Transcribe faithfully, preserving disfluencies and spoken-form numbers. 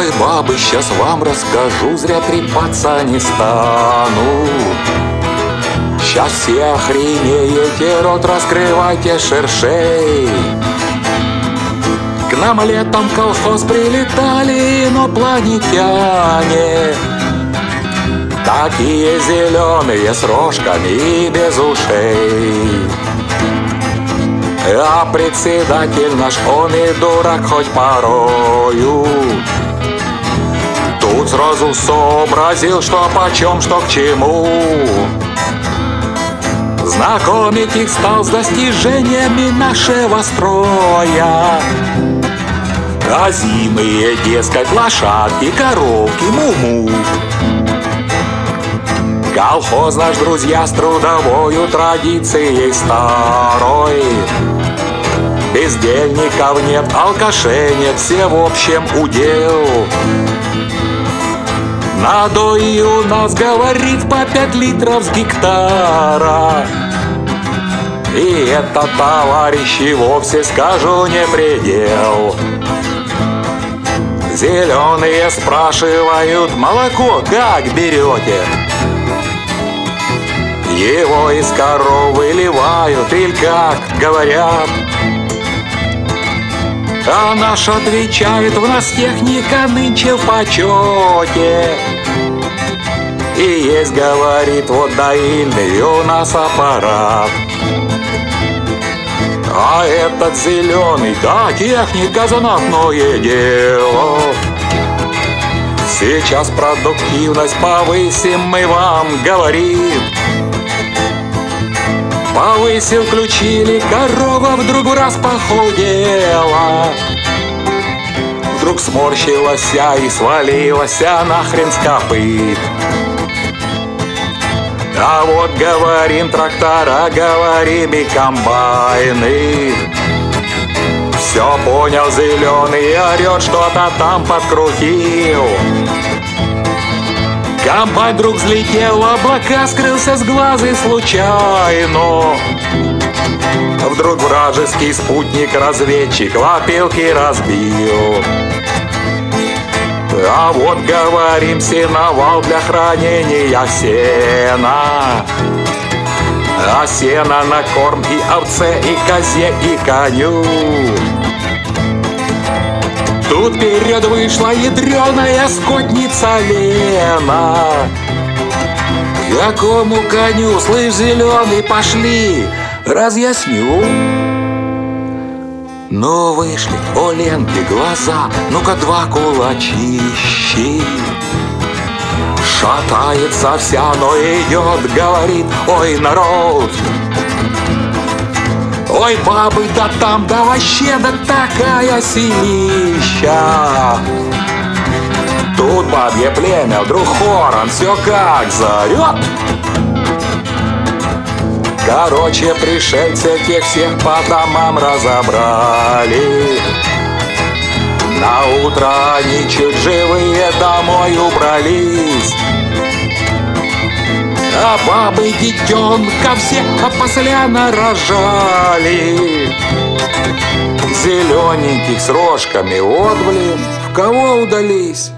Ой, бабы, сейчас вам расскажу, зря трепаться не стану. Сейчас все охренеете, рот раскрывайте шершей. К нам летом в колхоз прилетали инопланетяне, такие зеленые, с рожками и без ушей. А председатель наш, он и дурак хоть порою. Тут сразу сообразил, что почем, что к чему. Знакомить их стал с достижениями нашего строя. Озимые, дескать, лошадки, коровки, му-му. Колхоз наш, друзья, с трудовою традицией старой. Бездельников нет, алкашей нет, все в общем удел. Надои у нас, говорит, по пять литров с гектара. И это, товарищи, вовсе, скажу, не предел. Зеленые спрашивают: молоко как берете? Его из коров выливают или как говорят? А наш отвечает: у нас техника нынче в почете. И есть, говорит, вот доильный у нас аппарат. А этот зеленый: да, техника, занятное дело. Сейчас продуктивность повысим, мы вам, говорит. Повысил, включили, корова вдруг в раз похудела. Вдруг сморщилась и свалилась нахрен с копыт. А вот говорим трактора, говорим и комбайны. Все понял зеленый, орет, что-то там подкрутил. Комбайн вдруг взлетел, облака, скрылся с глаз и случайно. Вдруг вражеский спутник-разведчик в опилке разбил. А вот говорим, сеновал для хранения сена. А сено на корм и овце, и козе, и коню. Тут вперед вышла ядреная скотница Лена. Какому коню, слышь, зеленый, пошли, разъясню. Ну вышли у Ленки глаза, ну-ка два кулачищи. Шатается вся, но идет, говорит: ой, народ. Ой, бабы, да там, да вообще, да такая силища. Тут бабье племя вдруг хором все как заорет. Короче, пришельцы тех всех по домам разобрали. На утро они чуть живые домой убрались. А бабы детенка все опосля нарожали. Зелененьких с рожками, вот, блин, в кого удались?